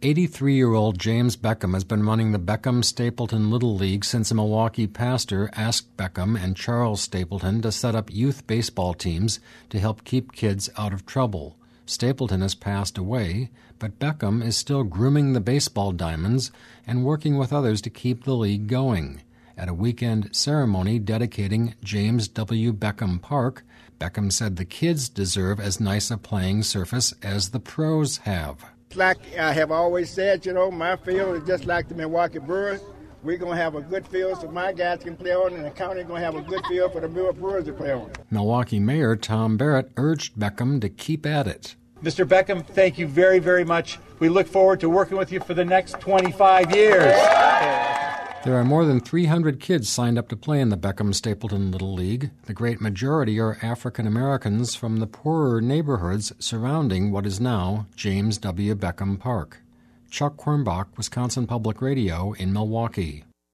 83-year-old James Beckham has been running the Beckham-Stapleton Little League since a Milwaukee pastor asked Beckham and Charles Stapleton to set up youth baseball teams to help keep kids out of trouble. Stapleton has passed away, but Beckham is still grooming the baseball diamonds and working with others to keep the league going. At a weekend ceremony dedicating James W. Beckham Park, Beckham said the kids deserve as nice a playing surface as the pros have. Like I have always said, my field is just like the Milwaukee Brewers. We're going to have a good field so my guys can play on, and the county going to have a good field for the Brewers to play on. Milwaukee Mayor Tom Barrett urged Beckham to keep at it. Mr. Beckham, thank you very, very much. We look forward to working with you for the next 25 years. There are more than 300 kids signed up to play in the Beckham-Stapleton Little League. The great majority are African Americans from the poorer neighborhoods surrounding what is now James W. Beckham Park. Chuck Quirmbach, Wisconsin Public Radio in Milwaukee.